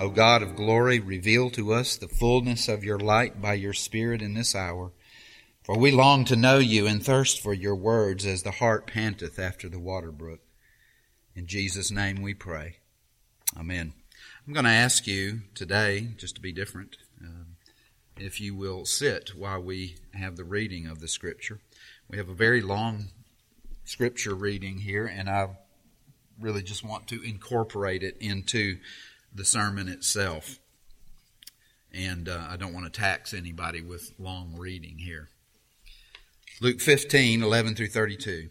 O God of glory, reveal to us the fullness of your light by your Spirit in this hour. For we long to know you and thirst for your words as the hart panteth after the water brook. In Jesus' name we pray. Amen. I'm going to ask you today, just to be different, if you will sit while we have the reading of the Scripture. We have a very long Scripture reading here, and I really just want to incorporate it into the sermon itself. And I don't want to tax anybody with long reading here. Luke 15, 11 through 32.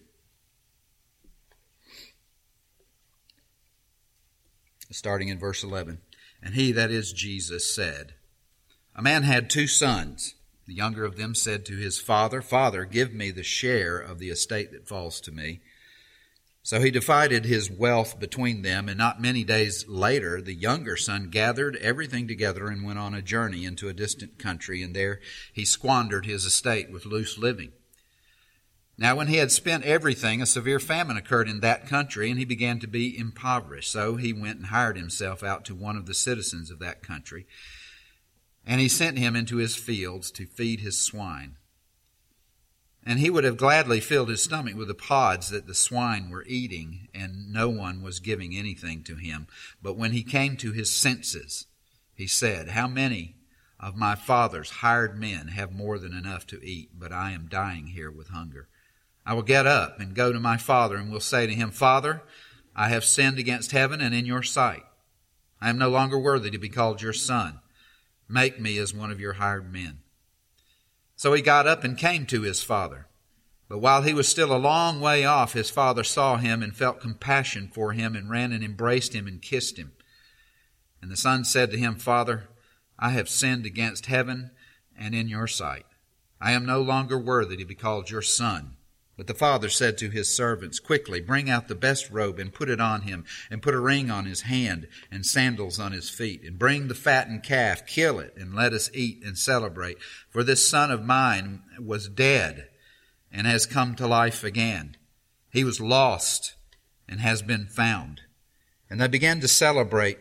Starting in verse 11. And he, that is Jesus, said, A man had 2 sons. The younger of them said to his father, Father, give me the share of the estate that falls to me. So he divided his wealth between them, and not many days later the younger son gathered everything together and went on a journey into a distant country, and there he squandered his estate with loose living. Now when he had spent everything, a severe famine occurred in that country, and he began to be impoverished. So he went and hired himself out to one of the citizens of that country, and he sent him into his fields to feed his swine. And he would have gladly filled his stomach with the pods that the swine were eating, and no one was giving anything to him. But when he came to his senses, he said, How many of my father's hired men have more than enough to eat, but I am dying here with hunger? I will get up and go to my father, and will say to him, Father, I have sinned against heaven and in your sight. I am no longer worthy to be called your son. Make me as one of your hired men. So he got up and came to his father. But while he was still a long way off, his father saw him and felt compassion for him, and ran and embraced him and kissed him. And the son said to him, Father, I have sinned against heaven and in your sight. I am no longer worthy to be called your son. But the father said to his servants, Quickly, bring out the best robe and put it on him, and put a ring on his hand and sandals on his feet. And bring the fattened calf, kill it, and let us eat and celebrate. For this son of mine was dead and has come to life again. He was lost and has been found. And they began to celebrate.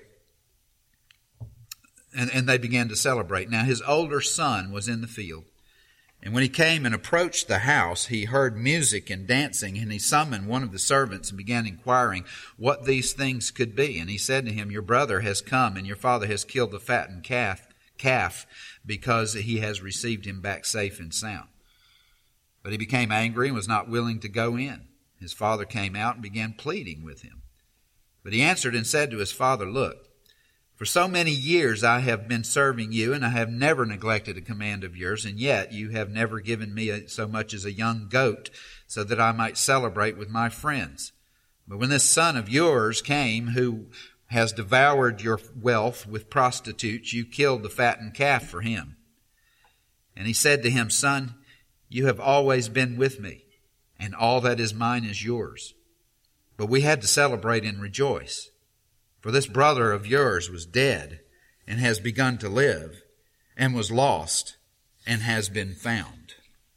And they began to celebrate. Now his older son was in the field. And when he came and approached the house, he heard music and dancing, and he summoned one of the servants and began inquiring what these things could be. And he said to him, Your brother has come, and your father has killed the fattened calf because he has received him back safe and sound. But he became angry and was not willing to go in. His father came out and began pleading with him. But he answered and said to his father, Look, for so many years I have been serving you, and I have never neglected a command of yours, and yet you have never given me so much as a young goat, so that I might celebrate with my friends. But when this son of yours came, who has devoured your wealth with prostitutes, you killed the fattened calf for him. And he said to him, Son, you have always been with me, and all that is mine is yours. But we had to celebrate and rejoice. For this brother of yours was dead and has begun to live, and was lost and has been found.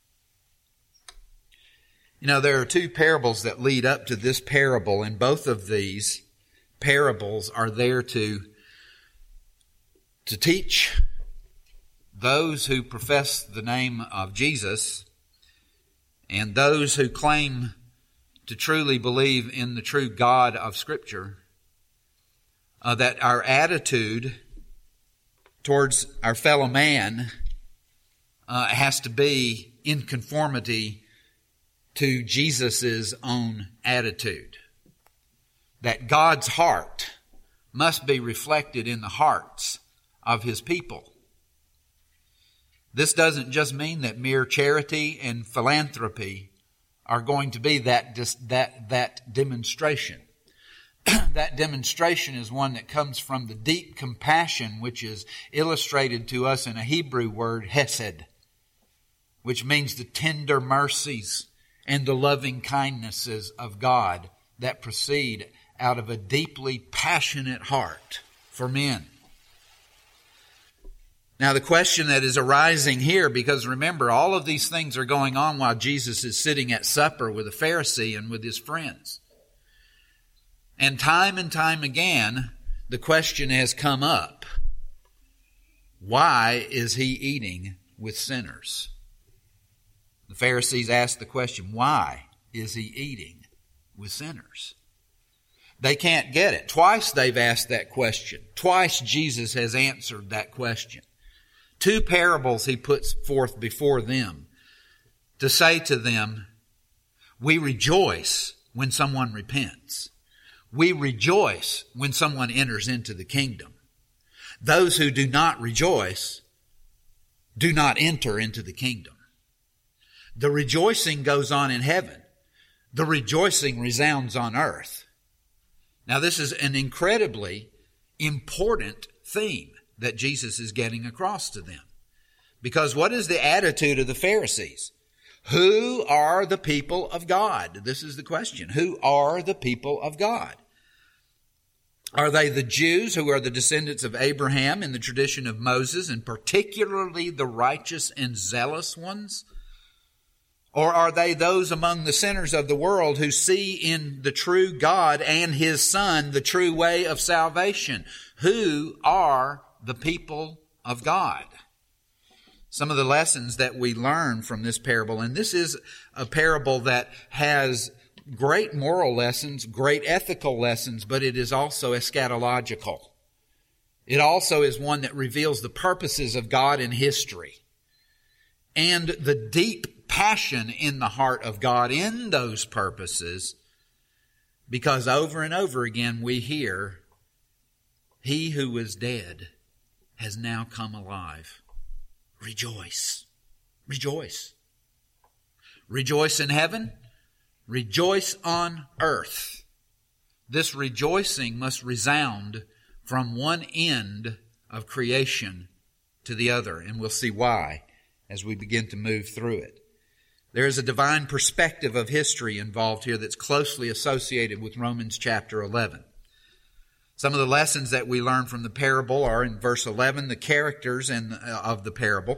You know, there are 2 parables that lead up to this parable, and both of these parables are there to teach those who profess the name of Jesus and those who claim to truly believe in the true God of Scripture, that our attitude towards our fellow man has to be in conformity to Jesus' own attitude. That God's heart must be reflected in the hearts of His people. This doesn't just mean that mere charity and philanthropy are going to be that demonstration. That demonstration is one that comes from the deep compassion which is illustrated to us in a Hebrew word, hesed, which means the tender mercies and the loving kindnesses of God that proceed out of a deeply passionate heart for men. Now the question that is arising here, because remember, all of these things are going on while Jesus is sitting at supper with a Pharisee and with his friends. And time again, the question has come up, why is he eating with sinners? The Pharisees asked the question, why is he eating with sinners? They can't get it. Twice they've asked that question. Twice Jesus has answered that question. 2 parables he puts forth before them to say to them, we rejoice when someone repents. We rejoice when someone enters into the kingdom. Those who do not rejoice do not enter into the kingdom. The rejoicing goes on in heaven. The rejoicing resounds on earth. Now, this is an incredibly important theme that Jesus is getting across to them. Because what is the attitude of the Pharisees? Who are the people of God? This is the question. Who are the people of God? Are they the Jews who are the descendants of Abraham in the tradition of Moses, and particularly the righteous and zealous ones? Or are they those among the sinners of the world who see in the true God and His Son the true way of salvation? Who are the people of God? Some of the lessons that we learn from this parable, and this is a parable that has great moral lessons, great ethical lessons, but it is also eschatological. It also is one that reveals the purposes of God in history and the deep passion in the heart of God in those purposes, because over and over again we hear, he who was dead has now come alive. Rejoice. Rejoice. Rejoice in heaven. Rejoice on earth. This rejoicing must resound from one end of creation to the other, and we'll see why as we begin to move through it. There is a divine perspective of history involved here that's closely associated with Romans chapter 11. Some of the lessons that we learn from the parable are in verse 11, the characters of the parable.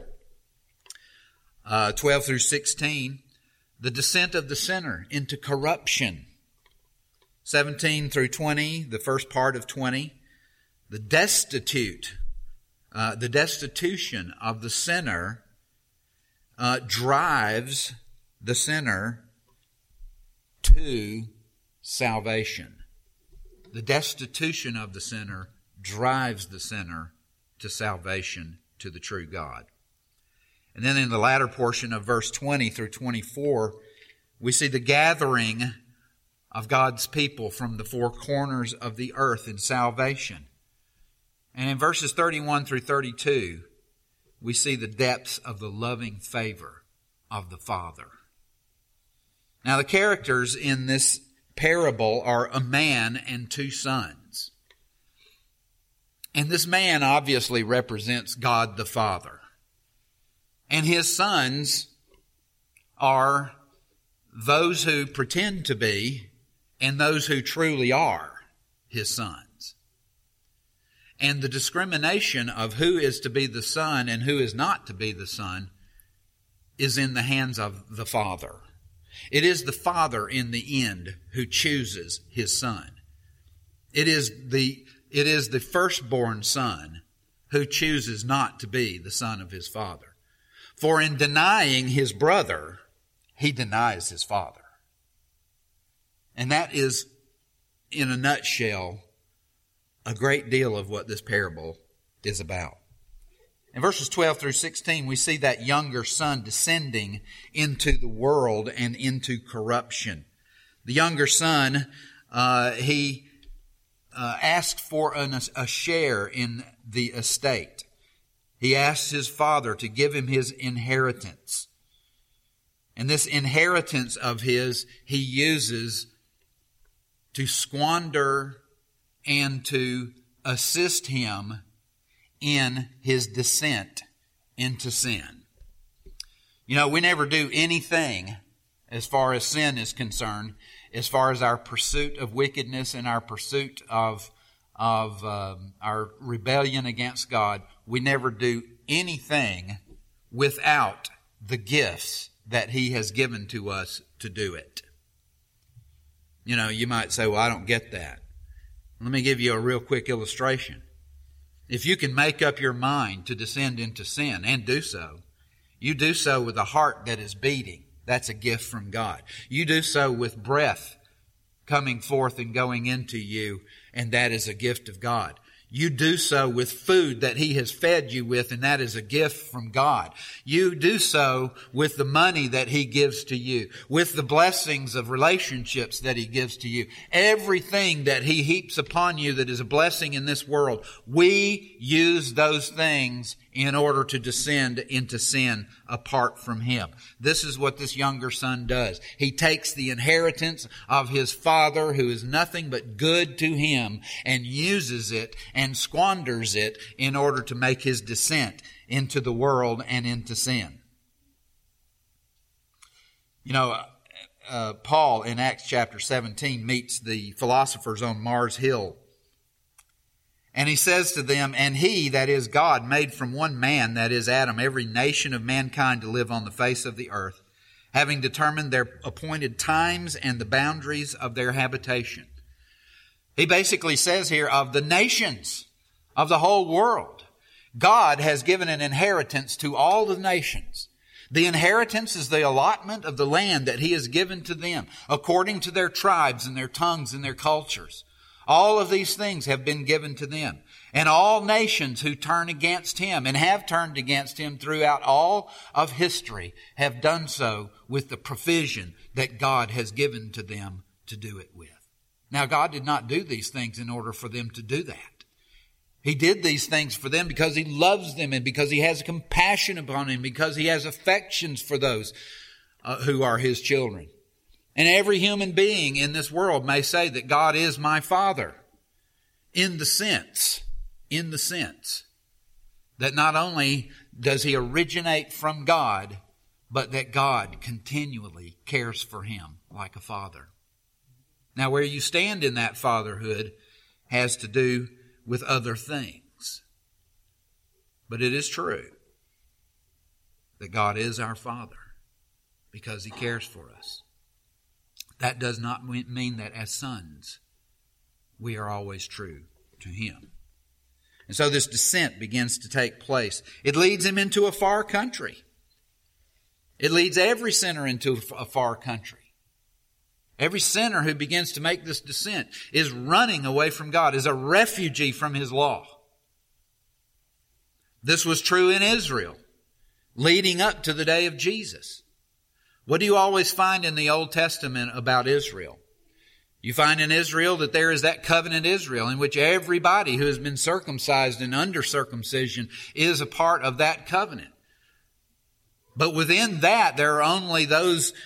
12 through 16, the descent of the sinner into corruption. 17 through 20, the first part of 20, the destitution of the sinner drives the sinner to salvation. The destitution of the sinner drives the sinner to salvation, to the true God. And then in the latter portion of verse 20 through 24, we see the gathering of God's people from the four corners of the earth in salvation. And in verses 31 through 32, we see the depths of the loving favor of the Father. Now, the characters in this parable are a man and 2 sons. And this man obviously represents God the Father. And his sons are those who pretend to be and those who truly are his sons. And the discrimination of who is to be the son and who is not to be the son is in the hands of the Father. It is the Father in the end who chooses his son. It is the firstborn son who chooses not to be the son of his father. For in denying his brother, he denies his father. And that is, in a nutshell, a great deal of what this parable is about. In verses 12 through 16, we see that younger son descending into the world and into corruption. The younger son, he asked for a share in the estate. He asked his father to give him his inheritance. And this inheritance of his, he uses to squander and to assist him in his descent into sin. You know, we never do anything as far as sin is concerned, as far as our pursuit of wickedness and our pursuit of our rebellion against God. We never do anything without the gifts that He has given to us to do it. You know, you might say, well, I don't get that. Let me give you a real quick illustration. If you can make up your mind to descend into sin and do so, you do so with a heart that is beating. That's a gift from God. You do so with breath coming forth and going into you, and that is a gift of God. You do so with food that He has fed you with, and that is a gift from God. You do so with the money that He gives to you, with the blessings of relationships that He gives to you. Everything that He heaps upon you that is a blessing in this world, we use those things in order to descend into sin apart from Him. This is what this younger son does. He takes the inheritance of his father, who is nothing but good to him, and uses it and squanders it in order to make his descent into the world and into sin. You know, Paul in Acts chapter 17 meets the philosophers on Mars Hill. And he says to them, "And He, that is God, made from one man, that is Adam, every nation of mankind to live on the face of the earth, having determined their appointed times and the boundaries of their habitation." He basically says here, of the nations of the whole world, God has given an inheritance to all the nations. The inheritance is the allotment of the land that He has given to them, according to their tribes and their tongues and their cultures. All of these things have been given to them. And all nations who turn against Him and have turned against Him throughout all of history have done so with the provision that God has given to them to do it with. Now, God did not do these things in order for them to do that. He did these things for them because He loves them and because He has compassion upon them, because He has affections for those who are His children. And every human being in this world may say that God is my Father in the sense that not only does He originate from God, but that God continually cares for him like a father. Now, where you stand in that fatherhood has to do with other things. But it is true that God is our Father because He cares for us. That does not mean that as sons, we are always true to Him. And so this descent begins to take place. It leads him into a far country. It leads every sinner into a far country. Every sinner who begins to make this descent is running away from God, is a refugee from His law. This was true in Israel, leading up to the day of Jesus. What do you always find in the Old Testament about Israel? You find in Israel that there is that covenant Israel in which everybody who has been circumcised and under circumcision is a part of that covenant. But within that, there are only a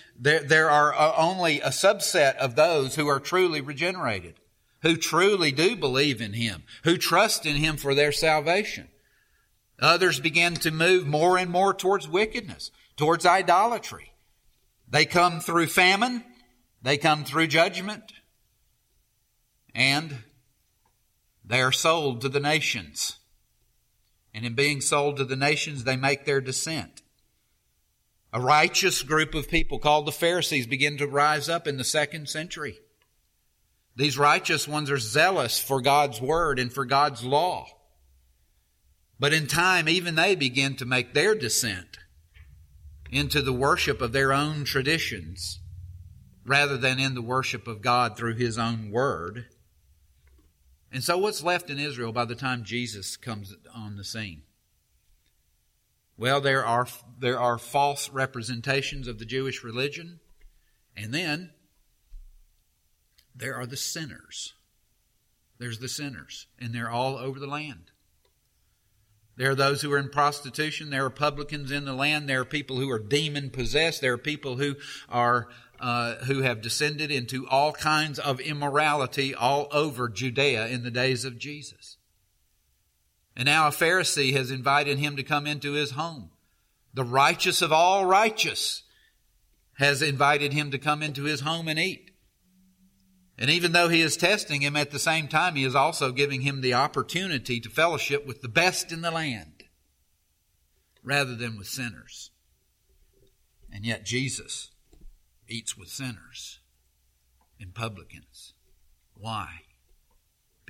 subset of those who are truly regenerated, who truly do believe in Him, who trust in Him for their salvation. Others begin to move more and more towards wickedness, towards idolatry. They come through famine, they come through judgment, and they are sold to the nations. And in being sold to the nations, they make their descent. A righteous group of people called the Pharisees begin to rise up in the 2nd century. These righteous ones are zealous for God's word and for God's law. But in time, even they begin to make their descent into the worship of their own traditions rather than in the worship of God through His own word. And so what's left in Israel by the time Jesus comes on the scene? Well, there are false representations of the Jewish religion, and then there are the sinners. There's the sinners, and they're all over the land. There are those who are in prostitution. There are publicans in the land. There are people who are demon-possessed. There are people who have descended into all kinds of immorality all over Judea in the days of Jesus. And now a Pharisee has invited him to come into his home. The righteous of all righteous has invited him to come into his home and eat. And even though he is testing him, at the same time, he is also giving him the opportunity to fellowship with the best in the land rather than with sinners. And yet Jesus eats with sinners and publicans. Why?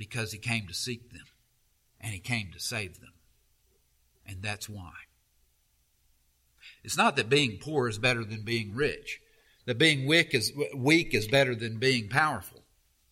Because he came to seek them, and he came to save them. And that's why. It's not that being poor is better than being rich, that being weak is better than being powerful.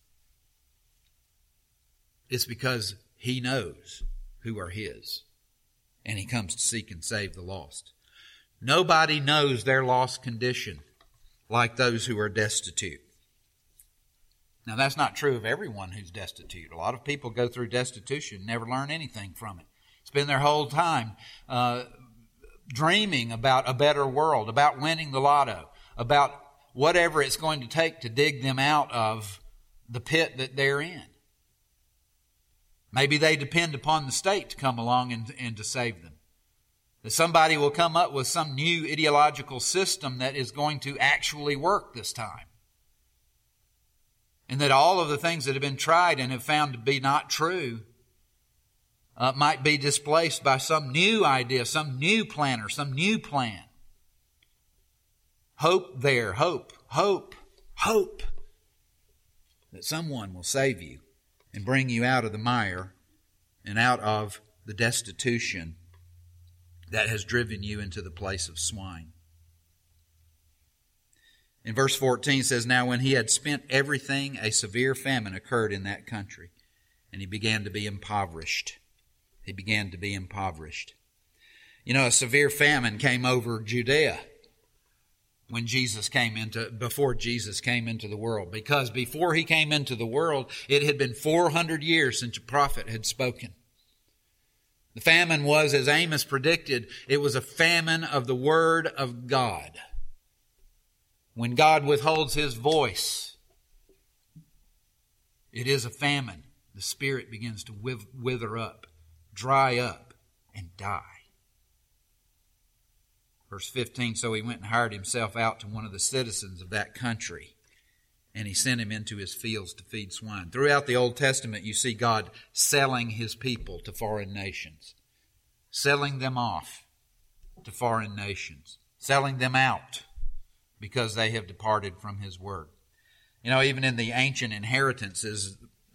It's because he knows who are his, and he comes to seek and save the lost. Nobody knows their lost condition like those who are destitute. Now, that's not true of everyone who's destitute. A lot of people go through destitution and never learn anything from it. Spend their whole time dreaming about a better world, about winning the lotto, about whatever it's going to take to dig them out of the pit that they're in. Maybe they depend upon the state to come along and to save them. That somebody will come up with some new ideological system that is going to actually work this time. And that all of the things that have been tried and have found to be not true might be displaced by some new idea, some new plan, or some new plan. Hope there, hope that someone will save you and bring you out of the mire and out of the destitution that has driven you into the place of swine. In verse 14 says, "Now when he had spent everything, a severe famine occurred in that country, and he began to be impoverished." He began to be impoverished. You know, a severe famine came over Judea before Jesus came into the world. Because before he came into the world, it had been 400 years since a prophet had spoken. The famine was, as Amos predicted, it was a famine of the Word of God. When God withholds His voice, it is a famine. The Spirit begins to wither up, dry up, and die. Verse 15, "So he went and hired himself out to one of the citizens of that country, and he sent him into his fields to feed swine." Throughout the Old Testament, you see God selling His people to foreign nations, selling them off to foreign nations, selling them out because they have departed from His Word. You know, even in the ancient inheritances,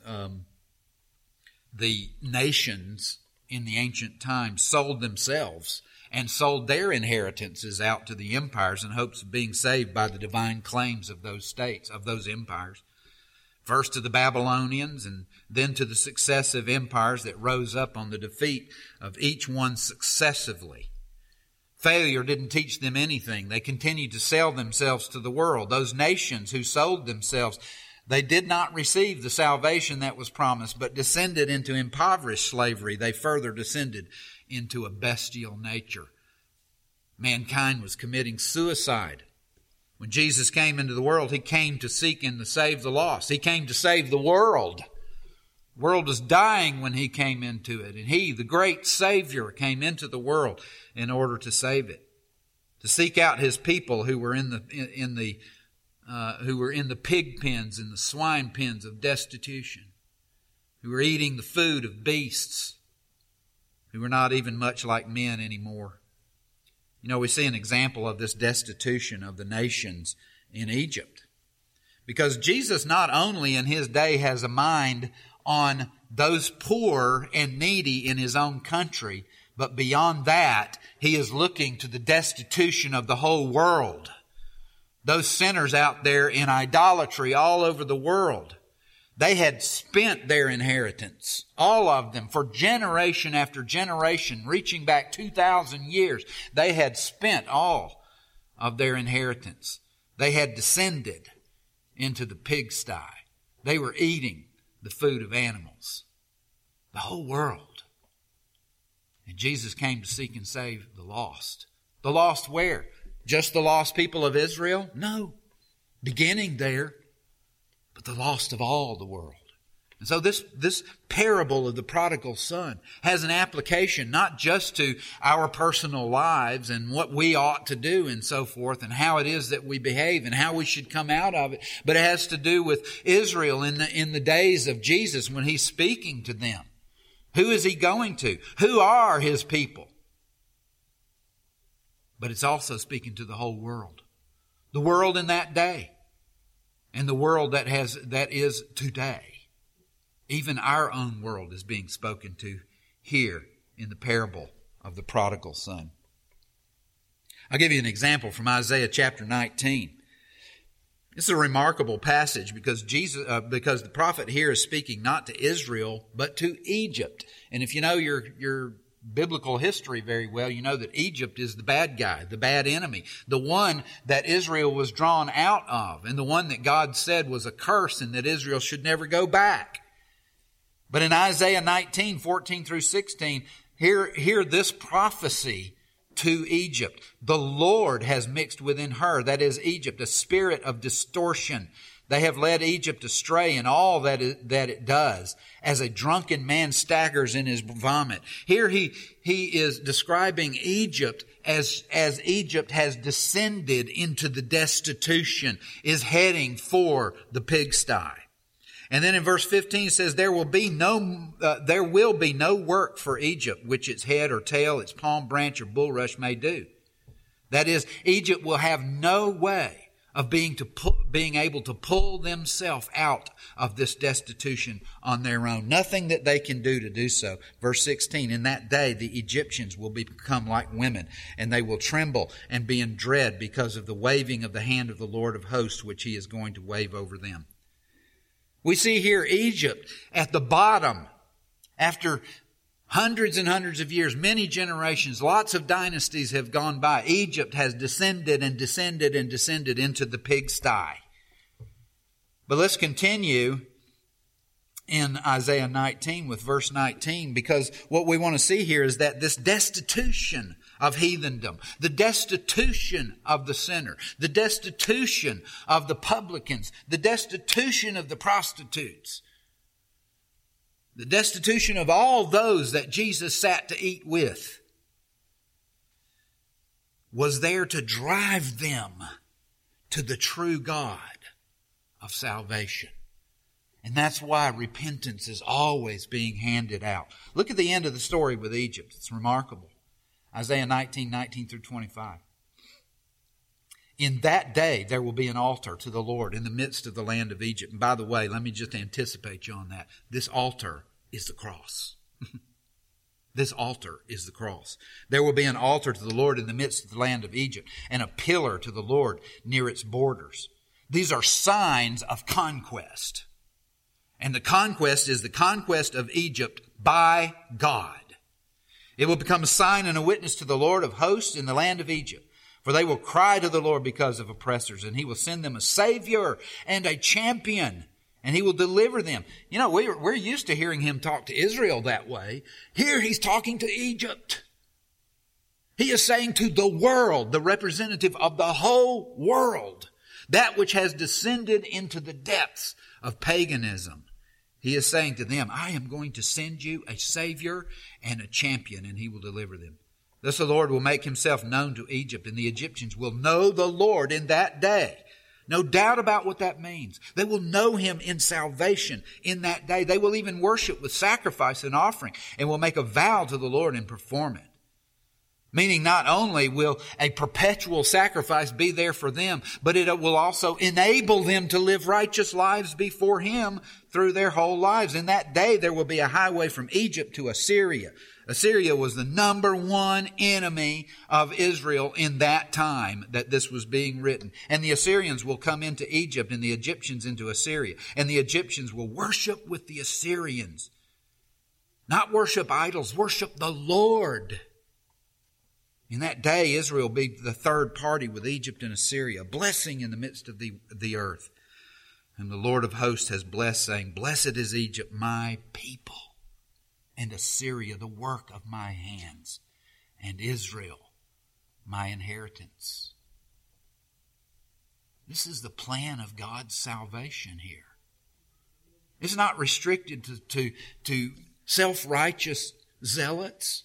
the nations in the ancient times sold themselves and sold their inheritances out to the empires in hopes of being saved by the divine claims of those states, of those empires. First to the Babylonians and then to the successive empires that rose up on the defeat of each one successively. Failure didn't teach them anything. They continued to sell themselves to the world. Those nations who sold themselves, they did not receive the salvation that was promised, but descended into impoverished slavery. They further descended into a bestial nature. Mankind was committing suicide. When Jesus came into the world, He came to seek and to save the lost. He came to save the world. The world was dying when He came into it. And He, the great Savior, came into the world in order to save it. To seek out His people who were in the pig pens and the swine pens of destitution, who were eating the food of beasts, who were not even much like men anymore. You know, we see an example of this destitution of the nations in Egypt. Because Jesus not only in His day has a mind on those poor and needy in His own country, but beyond that, He is looking to the destitution of the whole world. Those sinners out there in idolatry all over the world. They had spent their inheritance, all of them, for generation after generation, reaching back 2,000 years. They had spent all of their inheritance. They had descended into the pigsty. They were eating the food of animals. The whole world. And Jesus came to seek and save the lost. The lost where? Just the lost people of Israel? No. Beginning there, but the lost of all the world. And so this parable of the prodigal son has an application not just to our personal lives and what we ought to do and so forth and how it is that we behave and how we should come out of it, but it has to do with Israel in the days of Jesus when He's speaking to them. Who is He going to? Who are His people? But it's also speaking to the whole world. The world in that day. And the world that is today. Even our own world is being spoken to here in the parable of the prodigal son. I'll give you an example from Isaiah chapter 19. This is a remarkable passage because the prophet here is speaking not to Israel, but to Egypt. And if you know your biblical history very well, you know that Egypt is the bad guy, the bad enemy, the one that Israel was drawn out of, and the one that God said was a curse and that Israel should never go back. But in Isaiah 19, 14 through 16, hear this prophecy to Egypt. The Lord has mixed within her, that is Egypt, a spirit of distortion. They have led Egypt astray in all that it does, as a drunken man staggers in his vomit. Here he is describing Egypt as Egypt has descended into the destitution, is heading for the pigsty. And then in verse 15 it says, there will be no work for Egypt, which its head or tail, its palm branch or bulrush may do. That is, Egypt will have no way of being able to pull themselves out of this destitution on their own. Nothing that they can do so. Verse 16, in that day the Egyptians will become like women, and they will tremble and be in dread because of the waving of the hand of the Lord of hosts, which he is going to wave over them. We see here Egypt at the bottom after hundreds and hundreds of years, many generations, lots of dynasties have gone by. Egypt has descended and descended and descended into the pigsty. But let's continue in Isaiah 19 with verse 19, because what we want to see here is that this destitution of heathendom, the destitution of the sinner, the destitution of the publicans, the destitution of the prostitutes, the destitution of all those that Jesus sat to eat with, was there to drive them to the true God of salvation. And that's why repentance is always being handed out. Look at the end of the story with Egypt. It's remarkable. Isaiah 19 through 25. In that day there will be an altar to the Lord in the midst of the land of Egypt. And by the way, let me just anticipate you on that. This altar is the cross. This altar is the cross. There will be an altar to the Lord in the midst of the land of Egypt, and a pillar to the Lord near its borders. These are signs of conquest. And the conquest is the conquest of Egypt by God. It will become a sign and a witness to the Lord of hosts in the land of Egypt. For they will cry to the Lord because of oppressors, and he will send them a Savior and a champion, and he will deliver them. You know, we're used to hearing him talk to Israel that way. Here he's talking to Egypt. He is saying to the world, the representative of the whole world, that which has descended into the depths of paganism. He is saying to them, I am going to send you a Savior and a champion, and he will deliver them. Thus the Lord will make himself known to Egypt, and the Egyptians will know the Lord in that day. No doubt about what that means. They will know him in salvation in that day. They will even worship with sacrifice and offering, and will make a vow to the Lord and perform it. Meaning not only will a perpetual sacrifice be there for them, but it will also enable them to live righteous lives before him through their whole lives. In that day there will be a highway from Egypt to Assyria. Assyria was the number one enemy of Israel in that time that this was being written. And the Assyrians will come into Egypt and the Egyptians into Assyria. And the Egyptians will worship with the Assyrians. Not worship idols, worship the Lord. In that day, Israel will be the third party with Egypt and Assyria, a blessing in the midst of the earth. And the Lord of hosts has blessed, saying, Blessed is Egypt, my people, and Assyria, the work of my hands, and Israel, my inheritance. This is the plan of God's salvation here. It's not restricted to self-righteous zealots.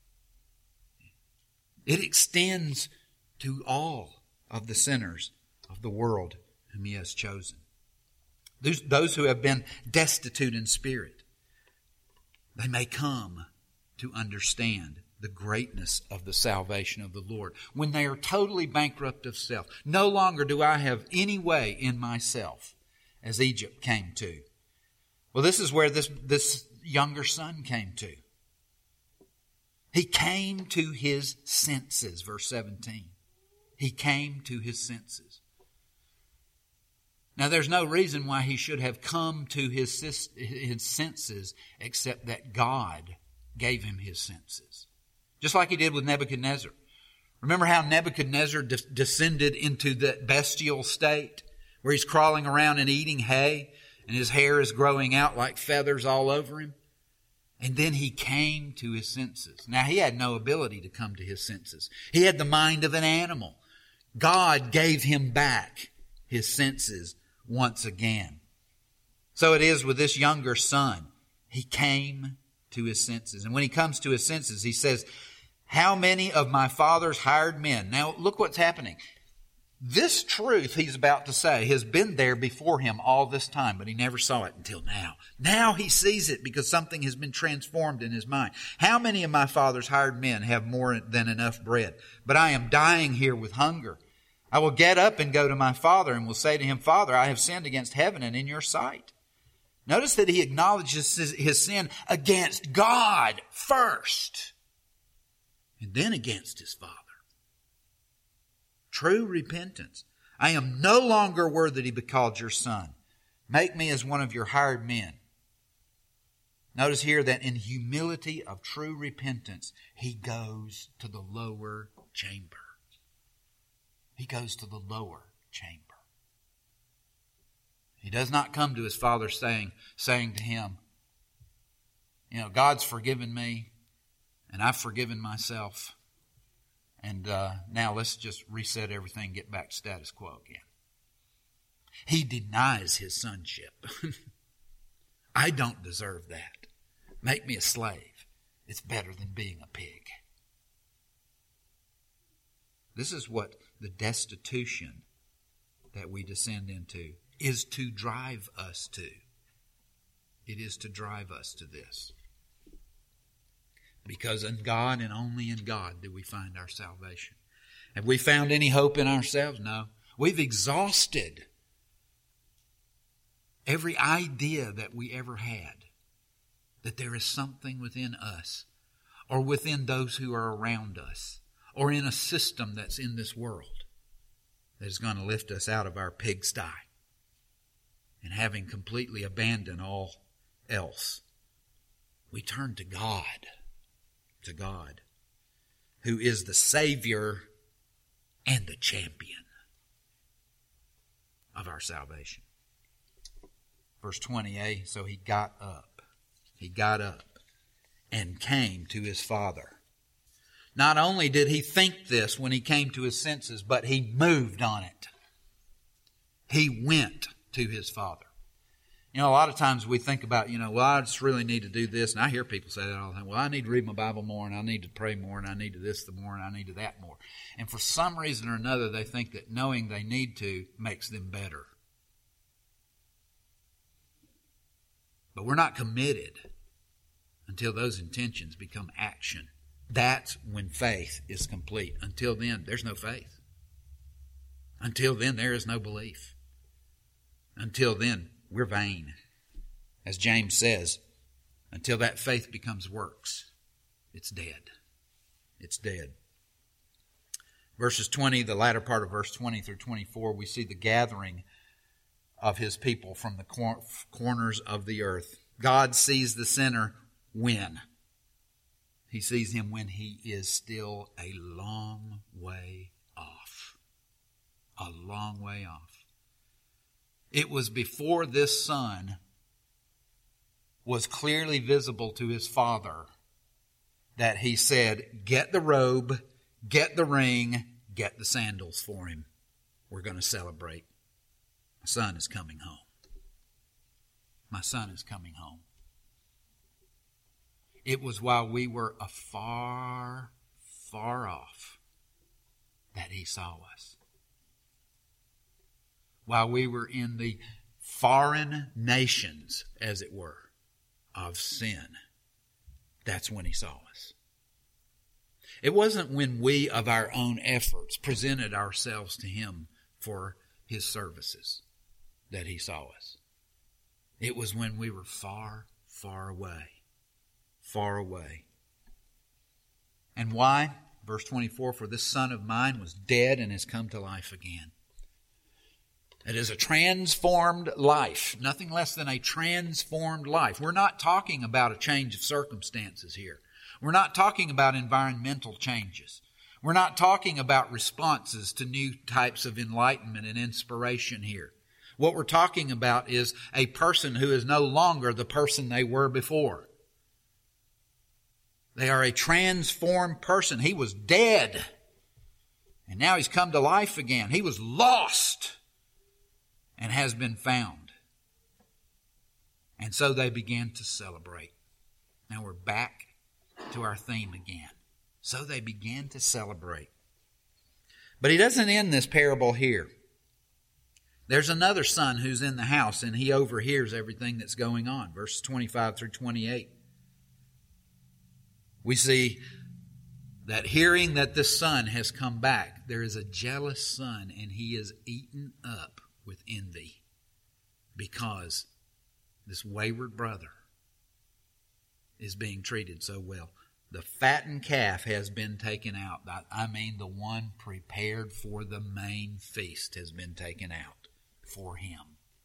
It extends to all of the sinners of the world whom he has chosen. Those who have been destitute in spirit, they may come to understand the greatness of the salvation of the Lord. When they are totally bankrupt of self, no longer do I have any way in myself, as Egypt came to. Well, this is where this younger son came to. He came to his senses, verse 17. He came to his senses. Now, there's no reason why he should have come to his senses except that God gave him his senses. Just like he did with Nebuchadnezzar. Remember how Nebuchadnezzar descended into that bestial state where he's crawling around and eating hay and his hair is growing out like feathers all over him? And then he came to his senses. Now, he had no ability to come to his senses. He had the mind of an animal. God gave him back his senses once again. So it is with this younger son. He came to his senses. And when he comes to his senses, he says, how many of my father's hired men? Now, look what's happening. This truth he's about to say has been there before him all this time, but he never saw it until now. Now he sees it because something has been transformed in his mind. How many of my father's hired men have more than enough bread? But I am dying here with hunger. I will get up and go to my father and will say to him, Father, I have sinned against heaven and in your sight. Notice that he acknowledges his sin against God first, and then against his father. True repentance. I am no longer worthy to be called your son. Make me as one of your hired men. Notice here that in humility of true repentance, he goes to the lower chamber. He goes to the lower chamber. He does not come to his father saying to him, God's forgiven me and I've forgiven myself. And now let's just reset everything and get back to status quo again. He denies his sonship. I don't deserve that. Make me a slave. It's better than being a pig. This is what the destitution that we descend into is to drive us to. It is to drive us to this. Because in God and only in God do we find our salvation. Have we found any hope in ourselves? No. We've exhausted every idea that we ever had that there is something within us or within those who are around us or in a system that's in this world that is going to lift us out of our pigsty and having completely abandoned all else. We turn to God. To God, who is the Savior and the champion of our salvation. Verse 20a, so he got up and came to his father. Not only did he think this when he came to his senses, but he moved on it. He went to his father. A lot of times we think about, I just really need to do this. And I hear people say that all the time. Well, I need to read my Bible more, and I need to pray more, and I need to this the more, and I need to that more. And for some reason or another, they think that knowing they need to makes them better. But we're not committed until those intentions become action. That's when faith is complete. Until then, there's no faith. Until then, there is no belief. Until then, we're vain. As James says, until that faith becomes works, it's dead. It's dead. Verses 20, the latter part of verse 20 through 24, we see the gathering of his people from the corners of the earth. God sees the sinner when? He sees him when he is still a long way off. A long way off. It was before this son was clearly visible to his father that he said, get the robe, get the ring, get the sandals for him. We're going to celebrate. My son is coming home. My son is coming home. It was while we were afar, far off that he saw us. While we were in the foreign nations, as it were, of sin, that's when he saw us. It wasn't when we, of our own efforts, presented ourselves to him for his services that he saw us. It was when we were far, far away. Far away. And why? Verse 24, for this son of mine was dead and has come to life again. It is a transformed life, nothing less than a transformed life. We're not talking about a change of circumstances here. We're not talking about environmental changes. We're not talking about responses to new types of enlightenment and inspiration here. What we're talking about is a person who is no longer the person they were before. They are a transformed person. He was dead, and now he's come to life again. He was lost and has been found. And so they began to celebrate. Now we're back to our theme again. So they began to celebrate. But he doesn't end this parable here. There's another son who's in the house, and he overhears everything that's going on. Verses 25 through 28. We see that hearing that this son has come back, there is a jealous son, and he is eaten up with envy because this wayward brother is being treated so well. The fattened calf has been taken out. I mean, the one prepared for the main feast has been taken out for him.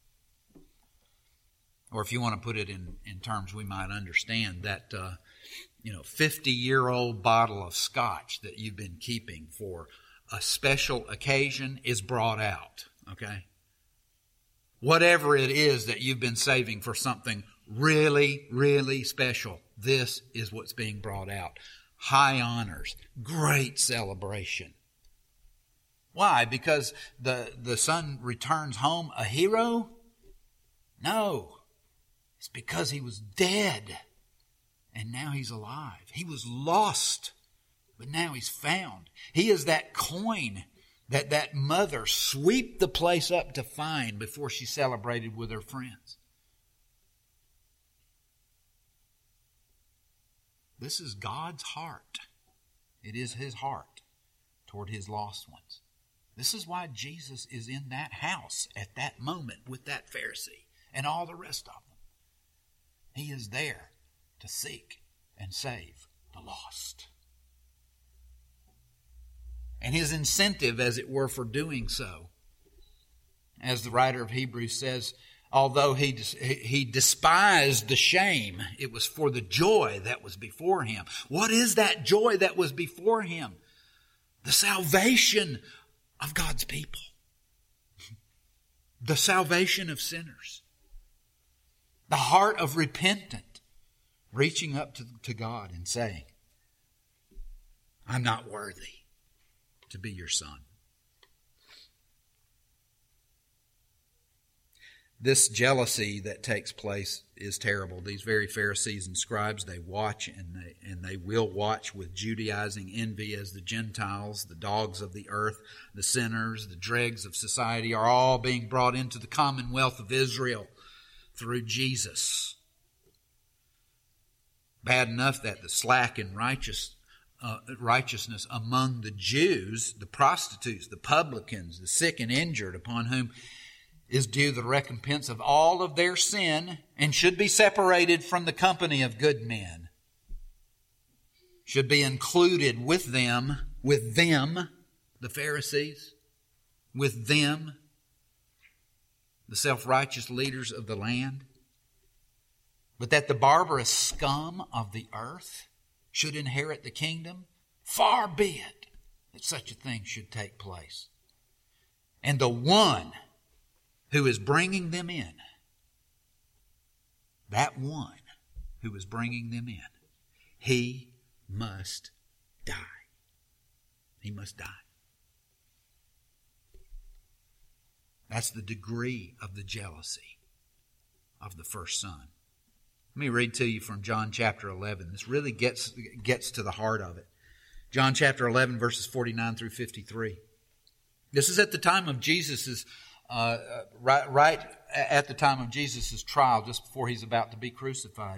Or if you want to put it in terms we might understand, that 50-year-old bottle of scotch that you've been keeping for a special occasion is brought out, okay? Whatever it is that you've been saving for something really, really special, this is what's being brought out. High honors, great celebration. Why? Because the son returns home a hero? No. It's because he was dead and now he's alive. He was lost, but now he's found. He is that coin that mother swept the place up to find before she celebrated with her friends. This is God's heart. It is His heart toward His lost ones. This is why Jesus is in that house at that moment with that Pharisee and all the rest of them. He is there to seek and save the lost. And His incentive, as it were, for doing so, as the writer of Hebrews says, although he despised the shame, it was for the joy that was before Him. What is that joy that was before Him? The salvation of God's people. The salvation of sinners. The heart of repentant reaching up to God and saying, I'm not worthy to be your son. This jealousy that takes place is terrible. These very Pharisees and scribes, they watch and they will watch with Judaizing envy as the Gentiles, the dogs of the earth, the sinners, the dregs of society are all being brought into the commonwealth of Israel through Jesus. Bad enough that the slack in righteousness among the Jews, the prostitutes, the publicans, the sick and injured, upon whom is due the recompense of all of their sin and should be separated from the company of good men, should be included with them, the Pharisees, with them, the self-righteous leaders of the land. But that the barbarous scum of the earth should inherit the kingdom, far be it that such a thing should take place. And the one who is bringing them in, that one who is bringing them in, he must die. He must die. That's the degree of the jealousy of the first son. Let me read to you from John chapter 11. This really gets to the heart of it. John chapter 11, verses 49 through 53. This is at the time of Jesus' right at the time of Jesus' trial, just before He's about to be crucified.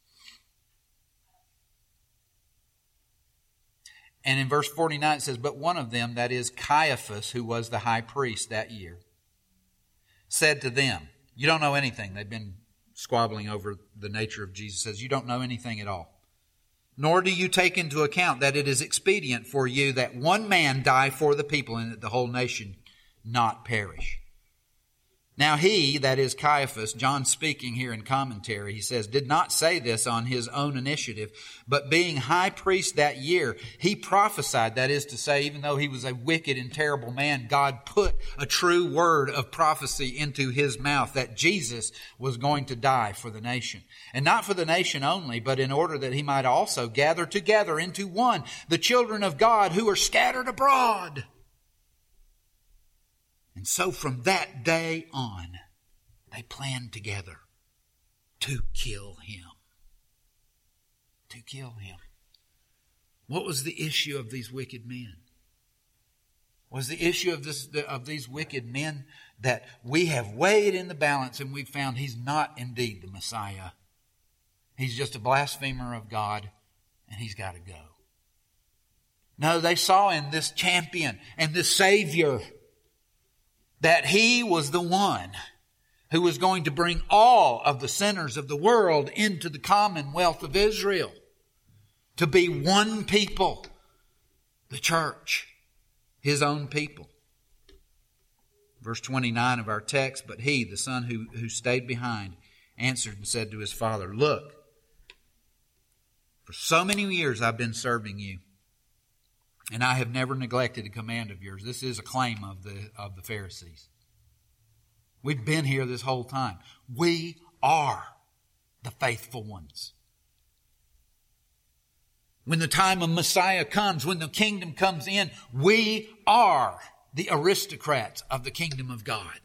And in verse 49 it says, but one of them, that is Caiaphas, who was the high priest that year, said to them, you don't know anything. They've been squabbling over the nature of Jesus, says, you don't know anything at all. Nor do you take into account that it is expedient for you that one man die for the people and that the whole nation not perish. Now he, that is Caiaphas, John speaking here in commentary, he says, did not say this on his own initiative, but being high priest that year, he prophesied, that is to say, even though he was a wicked and terrible man, God put a true word of prophecy into his mouth that Jesus was going to die for the nation. And not for the nation only, but in order that he might also gather together into one the children of God who are scattered abroad. And so from that day on, they planned together to kill him. To kill him. What was the issue of these wicked men? Was the issue of these wicked men that we have weighed in the balance and we've found he's not indeed the Messiah. He's just a blasphemer of God and he's got to go. No, they saw in this champion and this Savior that he was the one who was going to bring all of the sinners of the world into the commonwealth of Israel. To be one people, the church, his own people. Verse 29 of our text, but he, the son who stayed behind, answered and said to his father, look, for so many years I've been serving you, and I have never neglected a command of yours. This is a claim of the Pharisees. We've been here this whole time. We are the faithful ones. When the time of Messiah comes, when the kingdom comes in, we are the aristocrats of the kingdom of God.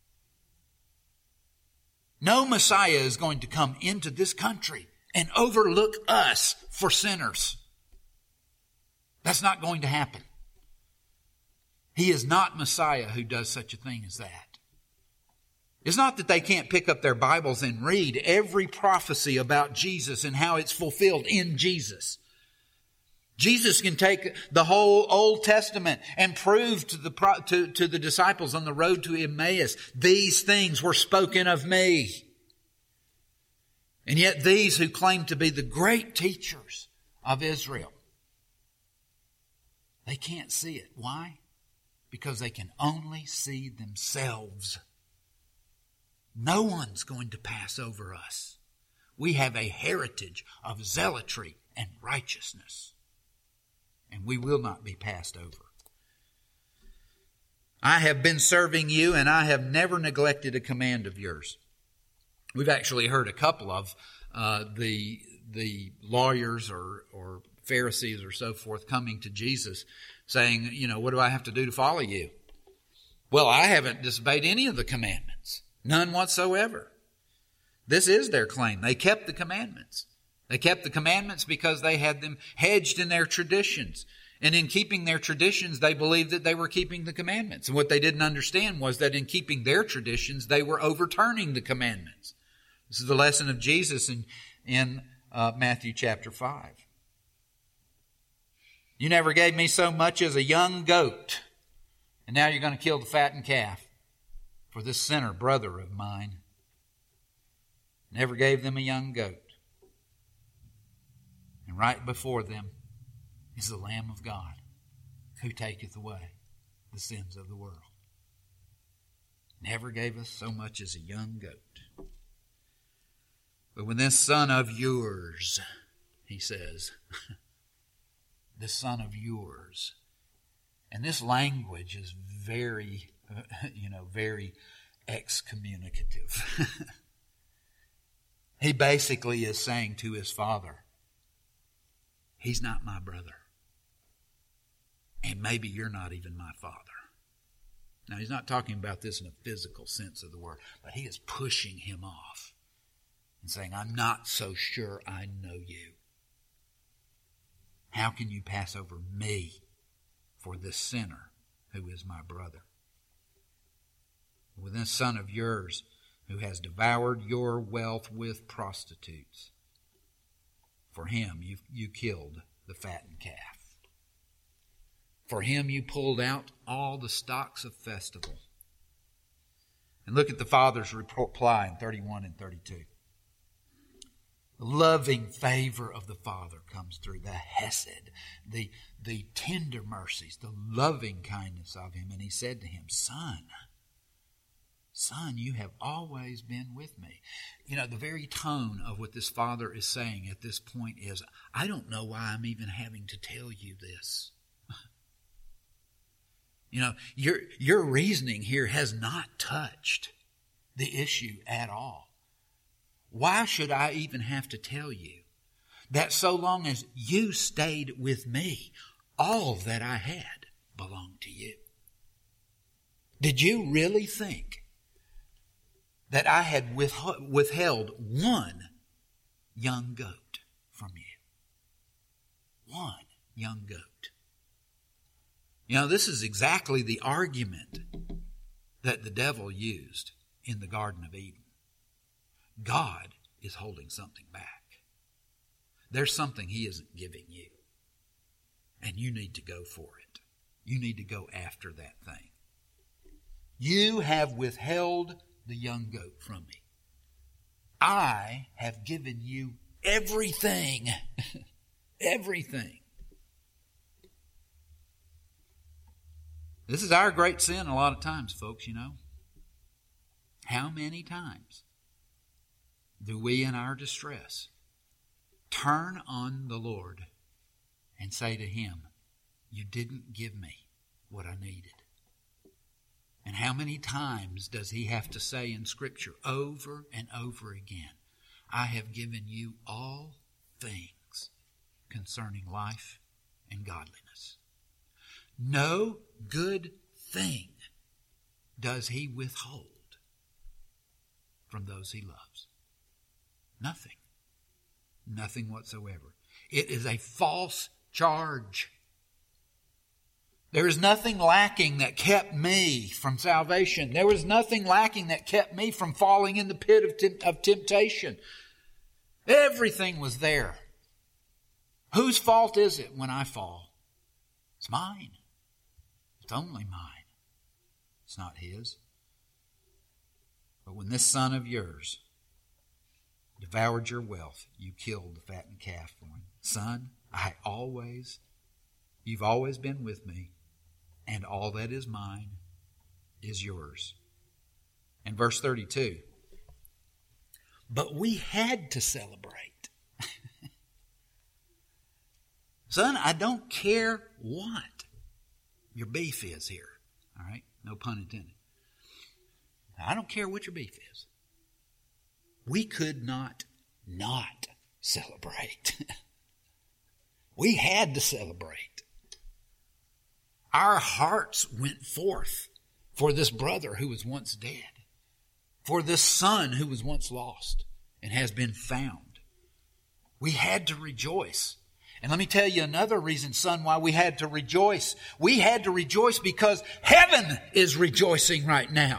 No Messiah is going to come into this country and overlook us for sinners. That's not going to happen. He is not Messiah who does such a thing as that. It's not that they can't pick up their Bibles and read every prophecy about Jesus and how it's fulfilled in Jesus. Jesus can take the whole Old Testament and prove to the disciples on the road to Emmaus, these things were spoken of me. And yet these who claim to be the great teachers of Israel, they can't see it. Why? Because they can only see themselves. No one's going to pass over us. We have a heritage of zealotry and righteousness. And we will not be passed over. I have been serving you and I have never neglected a command of yours. We've actually heard a couple of the lawyers or Pharisees or so forth coming to Jesus saying, what do I have to do to follow you? Well, I haven't disobeyed any of the commandments. None whatsoever. This is their claim. They kept the commandments. They kept the commandments because they had them hedged in their traditions. And in keeping their traditions, they believed that they were keeping the commandments. And what they didn't understand was that in keeping their traditions, they were overturning the commandments. This is the lesson of Jesus in Matthew chapter 5. You never gave me so much as a young goat, and now you're going to kill the fattened calf for this sinner brother of mine. Never gave them a young goat. And right before them is the Lamb of God who taketh away the sins of the world. Never gave us so much as a young goat. But when this son of yours, he says, the son of yours. And this language is very, very excommunicative. He basically is saying to his father, he's not my brother. And maybe you're not even my father. Now, he's not talking about this in a physical sense of the word, but he is pushing him off and saying, I'm not so sure I know you. How can you pass over me for this sinner who is my brother? With this son of yours who has devoured your wealth with prostitutes, for him you killed the fattened calf. For him you pulled out all the stocks of festival. And look at the father's reply in 31 and 32. The loving favor of the Father comes through, the hesed, the tender mercies, the loving kindness of Him. And He said to him, Son, you have always been with me. You know, the very tone of what this Father is saying at this point is, I don't know why I'm even having to tell you this. You know, your reasoning here has not touched the issue at all. Why should I even have to tell you that so long as you stayed with me, all that I had belonged to you? Did you really think that I had withheld one young goat from you? One young goat. You know, this is exactly the argument that the devil used in the Garden of Eden. God is holding something back. There's something He isn't giving you. And you need to go for it. You need to go after that thing. You have withheld the young goat from me. I have given you everything. Everything. This is our great sin a lot of times, folks, you know. How many times do we in our distress turn on the Lord and say to Him, you didn't give me what I needed? And how many times does He have to say in Scripture over and over again, I have given you all things concerning life and godliness. No good thing does He withhold from those He loves. Nothing. Nothing whatsoever. It is a false charge. There is nothing lacking that kept me from salvation. There was nothing lacking that kept me from falling in the pit of temptation. Everything was there. Whose fault is it when I fall? It's mine. It's only mine. It's not His. But when this son of yours devoured your wealth, you killed the fattened calf for him. Son, you've always been with me, and all that is mine is yours. And verse 32, but we had to celebrate. Son, I don't care what your beef is here. All right? No pun intended. I don't care what your beef is. We could not celebrate. We had to celebrate. Our hearts went forth for this brother who was once dead, for this son who was once lost and has been found. We had to rejoice. And let me tell you another reason, son, why we had to rejoice. We had to rejoice because heaven is rejoicing right now.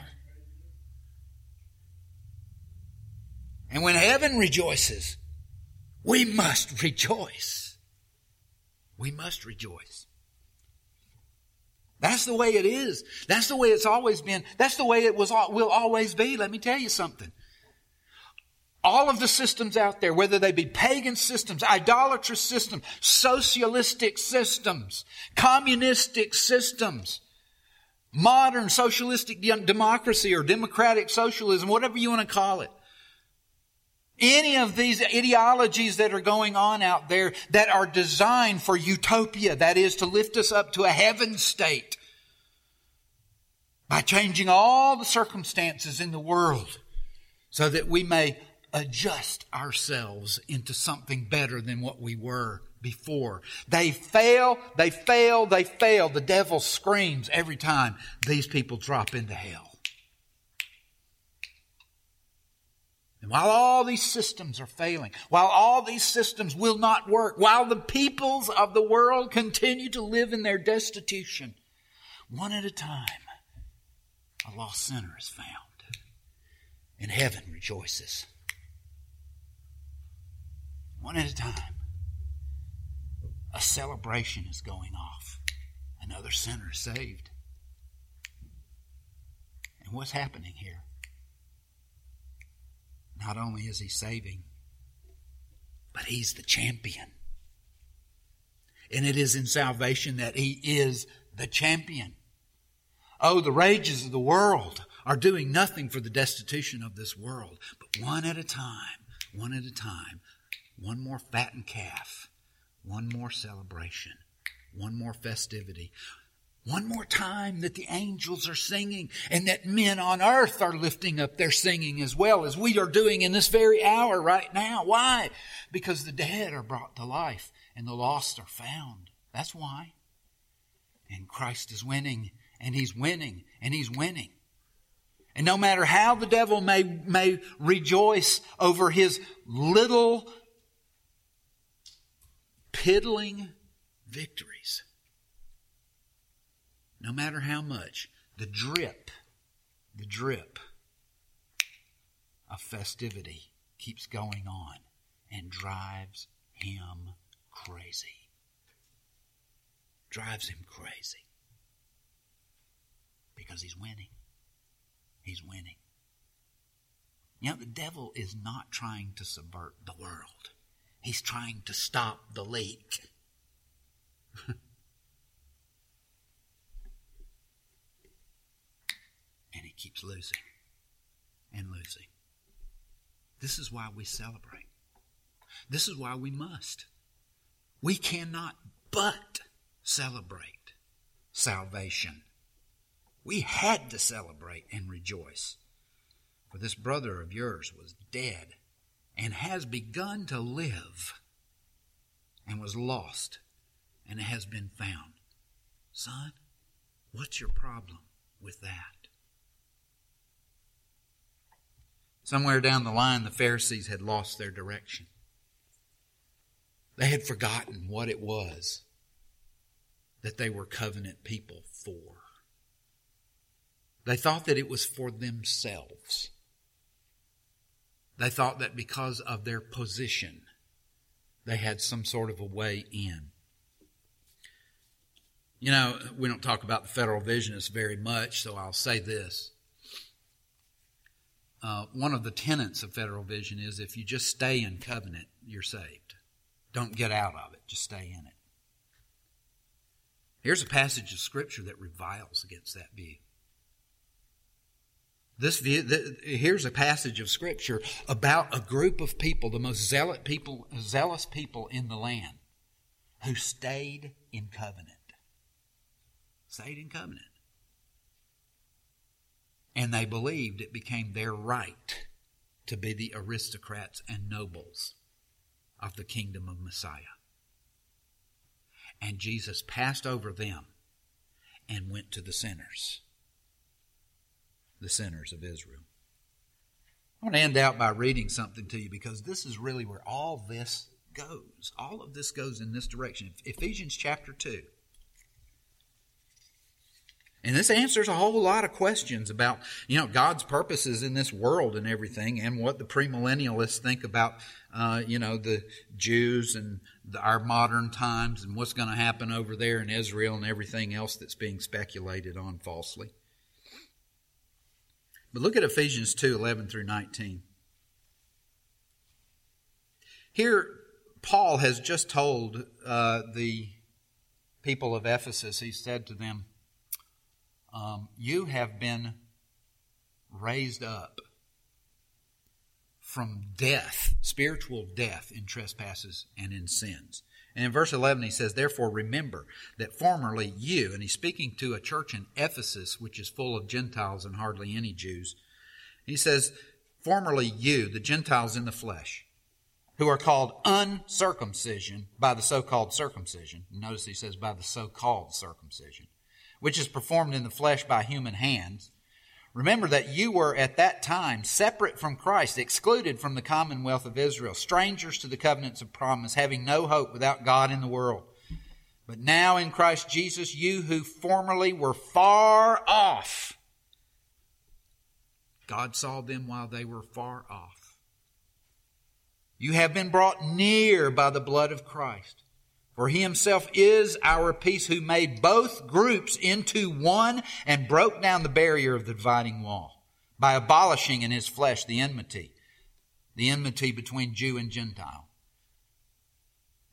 And when heaven rejoices, we must rejoice. We must rejoice. That's the way it is. That's the way it's always been. That's the way it will always be. Let me tell you something. All of the systems out there, whether they be pagan systems, idolatrous systems, socialistic systems, communistic systems, modern socialistic democracy or democratic socialism, whatever you want to call it. Any of these ideologies that are going on out there that are designed for utopia, that is to lift us up to a heaven state by changing all the circumstances in the world so that we may adjust ourselves into something better than what we were before. They fail. The devil screams every time these people drop into hell. And while all these systems are failing, while all these systems will not work, while the peoples of the world continue to live in their destitution, one at a time, a lost sinner is found. And heaven rejoices. One at a time, a celebration is going off. Another sinner is saved. And what's happening here? Not only is He saving, But He's the champion. And it is in salvation that He is the champion. Oh, the rages of the world are doing nothing for the destitution of this world. But one at a time, one more fattened calf, one more celebration, one more festivity, one more time that the angels are singing and that men on earth are lifting up their singing as well as we are doing in this very hour right now. Why? Because the dead are brought to life and the lost are found. That's why. And Christ is winning, and He's winning, and He's winning. And no matter how the devil may rejoice over his little piddling victories, no matter how much, the drip of festivity keeps going on and drives him crazy. Drives him crazy. Because he's winning. He's winning. You know, the devil is not trying to subvert the world. He's trying to stop the leak. And he keeps losing and losing. This is why we celebrate. This is why we must. We cannot but celebrate salvation. We had to celebrate and rejoice. For this brother of yours was dead and has begun to live and was lost and has been found. Son, what's your problem with that? Somewhere down the line, the Pharisees had lost their direction. They had forgotten what it was that they were covenant people for. They thought that it was for themselves. They thought that because of their position, they had some sort of a way in. You know, we don't talk about the Federal Visionists very much, so I'll say this. One of the tenets of Federal Vision is if you just stay in covenant, you're saved. Don't get out of it. Just stay in it. Here's a passage of Scripture that reviles against that view. Here's a passage of Scripture about a group of people, the most zealous people in the land, who stayed in covenant. Stayed in covenant. And they believed it became their right to be the aristocrats and nobles of the kingdom of Messiah. And Jesus passed over them and went to the sinners of Israel. I want to end out by reading something to you because this is really where all this goes. All of this goes in this direction. Ephesians chapter 2. And this answers a whole lot of questions about, God's purposes in this world and everything, and what the premillennialists think about, the Jews and our modern times and what's going to happen over there in Israel and everything else that's being speculated on falsely. But look at Ephesians 2:11 through 19. Here, Paul has just told the people of Ephesus, he said to them, you have been raised up from death, spiritual death in trespasses and in sins. And in verse 11 he says, therefore remember that formerly you, and he's speaking to a church in Ephesus which is full of Gentiles and hardly any Jews. He says, formerly you, the Gentiles in the flesh, who are called uncircumcision by the so-called circumcision. Notice he says by the so-called circumcision, which is performed in the flesh by human hands. Remember that you were at that time separate from Christ, excluded from the commonwealth of Israel, strangers to the covenants of promise, having no hope without God in the world. But now in Christ Jesus, you who formerly were far off, God saw them while they were far off. You have been brought near by the blood of Christ. For He Himself is our peace, who made both groups into one and broke down the barrier of the dividing wall by abolishing in His flesh the enmity between Jew and Gentile,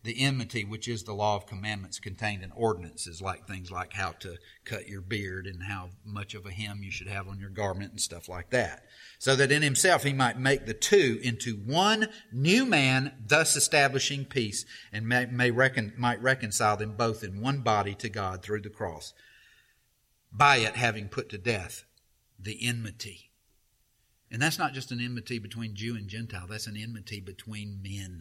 the enmity, which is the law of commandments contained in ordinances, like things like how to cut your beard and how much of a hem you should have on your garment and stuff like that. So that in himself he might make the two into one new man, thus establishing peace, and might reconcile them both in one body to God through the cross, by it having put to death the enmity. And that's not just an enmity between Jew and Gentile, that's an enmity between men,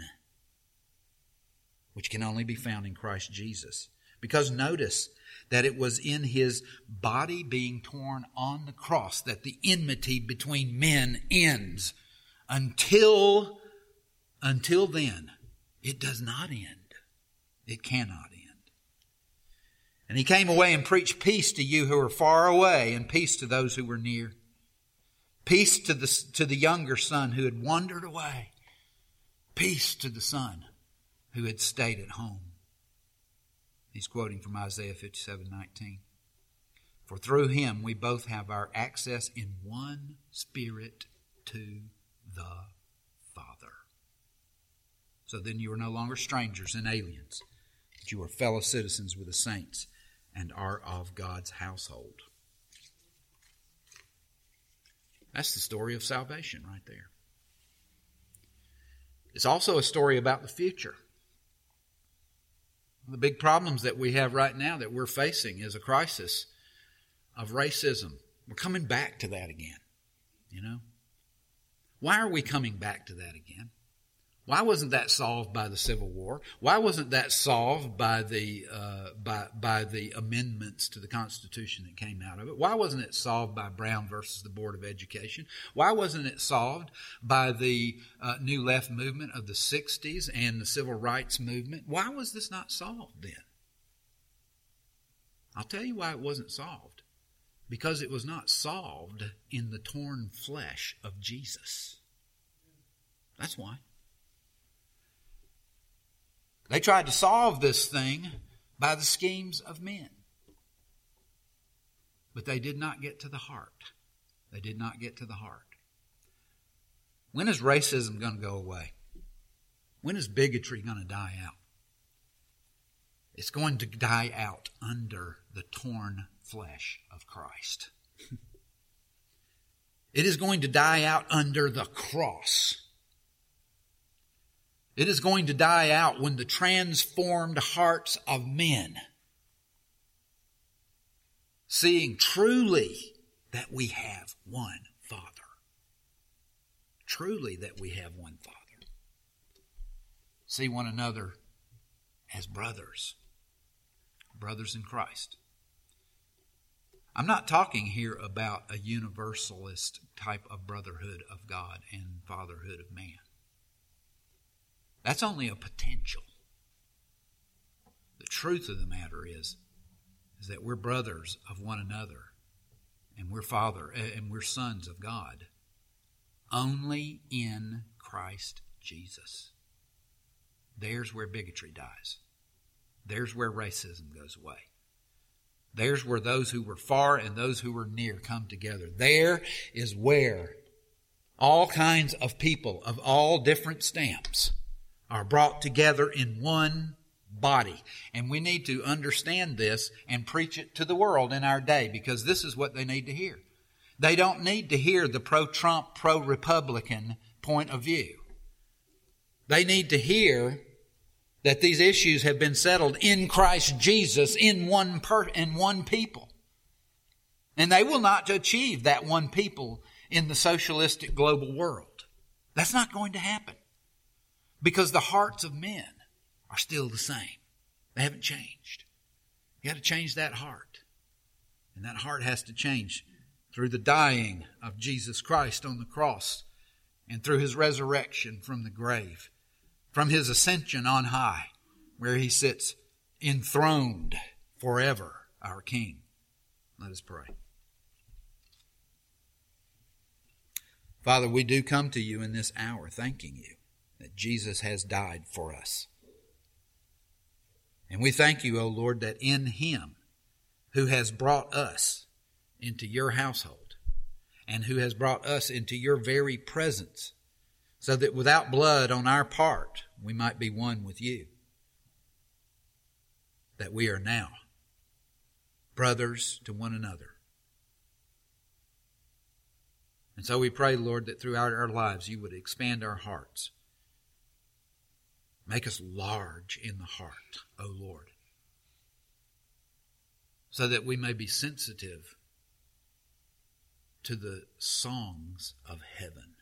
which can only be found in Christ Jesus. Because notice that it was in his body being torn on the cross that the enmity between men ends. Until then, it does not end. It cannot end. And he came away and preached peace to you who are far away, and peace to those who were near. Peace to the younger son who had wandered away. Peace to the son who had stayed at home. He's quoting from Isaiah 57:19. For through him we both have our access in one Spirit to the Father. So then you are no longer strangers and aliens, but you are fellow citizens with the saints and are of God's household. That's the story of salvation right there. It's also a story about the future. The big problems that we have right now that we're facing is a crisis of racism. We're coming back to that again, you know. Why are we coming back to that again? Why wasn't that solved by the Civil War? Why wasn't that solved by the amendments to the Constitution that came out of it? Why wasn't it solved by Brown versus the Board of Education? Why wasn't it solved by the New Left movement of the 60s and the Civil Rights movement? Why was this not solved then? I'll tell you why it wasn't solved. Because it was not solved in the torn flesh of Jesus. That's why. They tried to solve this thing by the schemes of men. But they did not get to the heart. They did not get to the heart. When is racism going to go away? When is bigotry going to die out? It's going to die out under the torn flesh of Christ. It is going to die out under the cross. It is going to die out when the transformed hearts of men, seeing truly that we have one Father. Truly that we have one Father. See one another as brothers. Brothers in Christ. I'm not talking here about a universalist type of brotherhood of God and fatherhood of man. That's only a potential. The truth of the matter is that we're brothers of one another, and we're sons of God, only in Christ Jesus. There's where bigotry dies. There's where racism goes away. There's where those who were far and those who were near come together. There is where all kinds of people of all different stamps are brought together in one body. And we need to understand this and preach it to the world in our day, because this is what they need to hear. They don't need to hear the pro-Trump, pro-Republican point of view. They need to hear that these issues have been settled in Christ Jesus in one people. And they will not achieve that one people in the socialistic global world. That's not going to happen. Because the hearts of men are still the same. They haven't changed. You got to change that heart. And that heart has to change through the dying of Jesus Christ on the cross and through His resurrection from the grave, from His ascension on high, where He sits enthroned forever, our King. Let us pray. Father, we do come to You in this hour thanking You that Jesus has died for us. And we thank You, O Lord, that in Him, who has brought us into Your household and who has brought us into Your very presence, so that without blood on our part, we might be one with You. that we are now brothers to one another. And so we pray, Lord, that throughout our lives you would expand our hearts. Make us large in the heart, O Lord, so that we may be sensitive to the songs of heaven.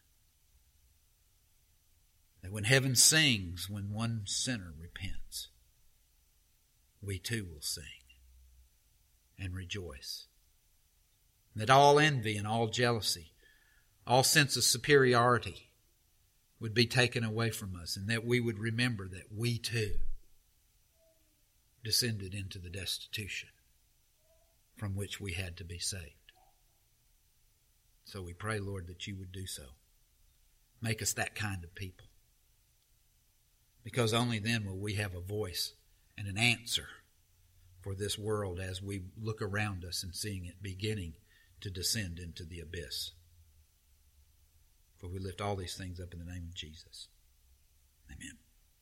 That when heaven sings, when one sinner repents, we too will sing and rejoice. That all envy and all jealousy, all sense of superiority would be taken away from us, and that we would remember that we too descended into the destitution from which we had to be saved. So we pray, Lord, that you would do so. Make us that kind of people. Because only then will we have a voice and an answer for this world as we look around us and seeing it beginning to descend into the abyss. For we lift all these things up in the name of Jesus. Amen.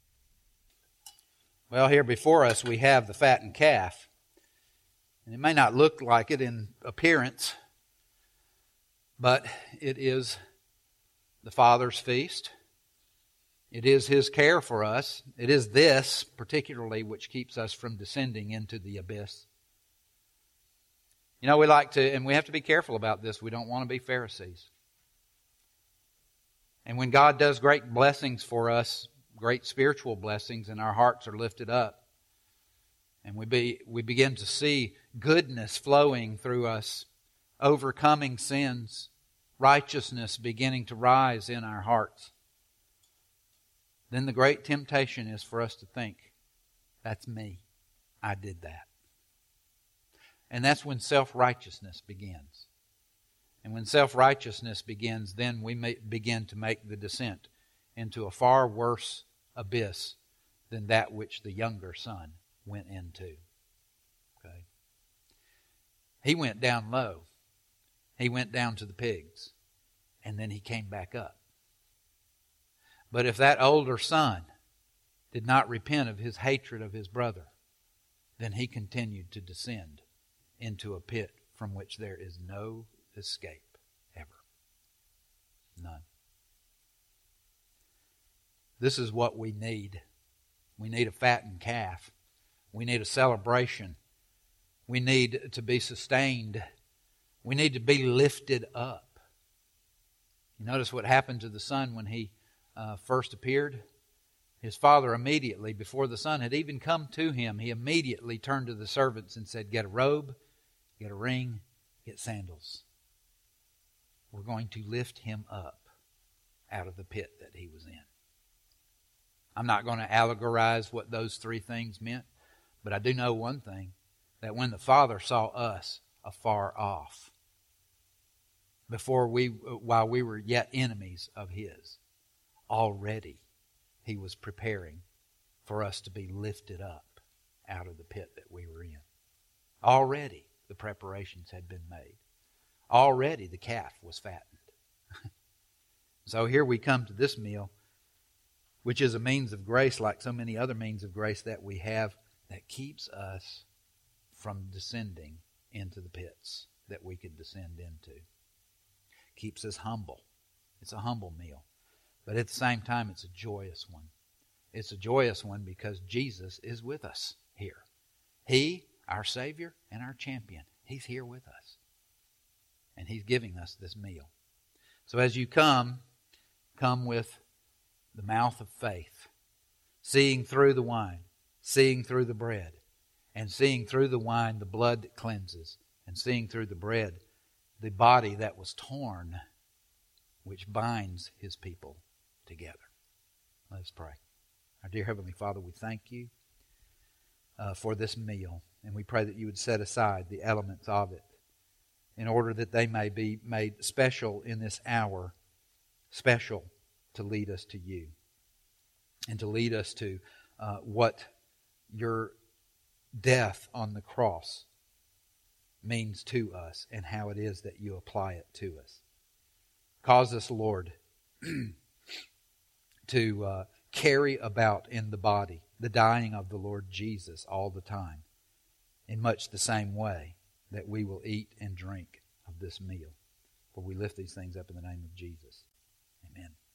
Well, here before us we have the fattened calf. And it may not look like it in appearance, but it is the Father's feast. It is His care for us. It is this particularly which keeps us from descending into the abyss. You know, we like to, and we have to be careful about this, we don't want to be Pharisees. And when God does great blessings for us, great spiritual blessings, and our hearts are lifted up, and we begin to see goodness flowing through us, overcoming sins, righteousness beginning to rise in our hearts, then the great temptation is for us to think, that's me. I did that. And that's when self-righteousness begins. And when self-righteousness begins, then we may begin to make the descent into a far worse abyss than that which the younger son went into. Okay? He went down low. He went down to the pigs. And then he came back up. But if that older son did not repent of his hatred of his brother, then he continued to descend into a pit from which there is no escape ever. None. This is what we need. We need a fattened calf. We need a celebration. We need to be sustained. We need to be lifted up. You notice what happened to the son when he first appeared? His father immediately, before the son had even come to him, he immediately turned to the servants and said, get a robe, get a ring, get sandals. We're going to lift him up out of the pit that he was in. I'm not going to allegorize what those three things meant, but I do know one thing, that when the Father saw us afar off, while we were yet enemies of His, already He was preparing for us to be lifted up out of the pit that we were in. Already the preparations had been made. Already the calf was fattened. So here we come to this meal, which is a means of grace like so many other means of grace that we have, that keeps us from descending into the pits that we could descend into. Keeps us humble. It's a humble meal. But at the same time, it's a joyous one. It's a joyous one because Jesus is with us here. He, our Savior and our champion, He's here with us. And He's giving us this meal. So as you come with the mouth of faith, seeing through the wine, seeing through the bread, and seeing through the wine the blood that cleanses, and seeing through the bread the body that was torn, which binds His people together. Let us pray. Our dear Heavenly Father, we thank You for this meal, and we pray that You would set aside the elements of it in order that they may be made special in this hour, special to lead us to You and to lead us to what Your death on the cross means to us and how it is that You apply it to us. Cause us, Lord, to carry about in the body the dying of the Lord Jesus all the time, in much the same way that we will eat and drink of this meal. For we lift these things up in the name of Jesus. Amen.